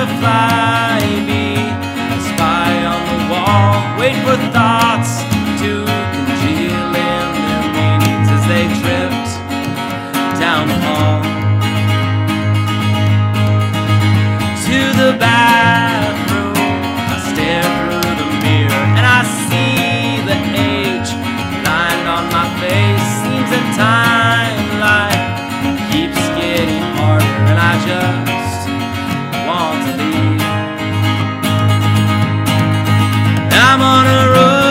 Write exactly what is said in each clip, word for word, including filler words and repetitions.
a flyby, a spy on the wall, wait for thoughts to congeal in their meanings as they drift down the hall. To the bathroom, I stare through the mirror and I see the age lined on my face. Seems that timeline keeps getting harder and I just want to leave. I'm on a road,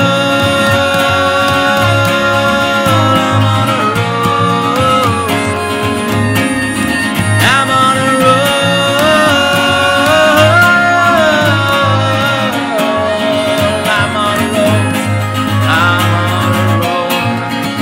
I'm on a road, I'm on a road, I'm on a road, I'm on a road.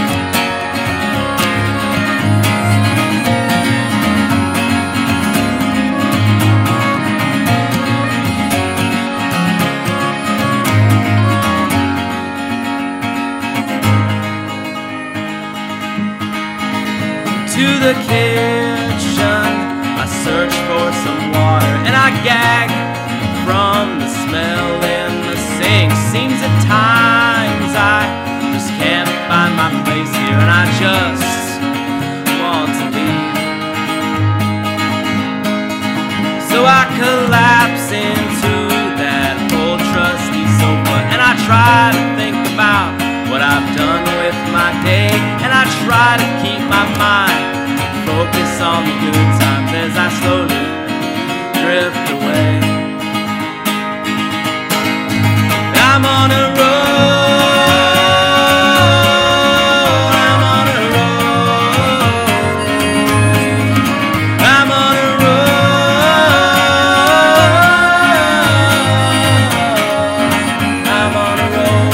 To the kitchen, I search for some water and I gag from the smell in the sink. Seems at times I just can't find my place here and I just want to leave. So I collapse into that old trusty sofa and I try to think about what I've done with my day, and I try to keep my mind focused on the good times as I slowly drift away. I'm on a road, I'm on a road, I'm on a road, I'm on a road.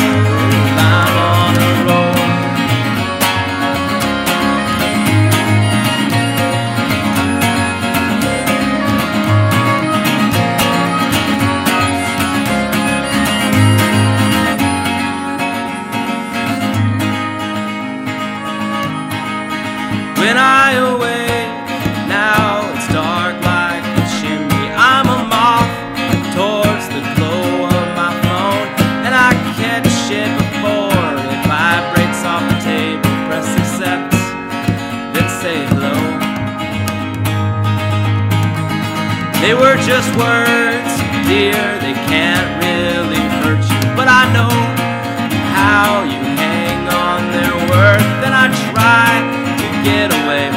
When I awake, now it's dark like a chimney. I'm a moth towards the glow of my phone, and I catch it before it vibrates off the table. Press accept, then say hello. They were just words, dear, they can't really hurt you, but I know how you hang on their worth, and I try to get away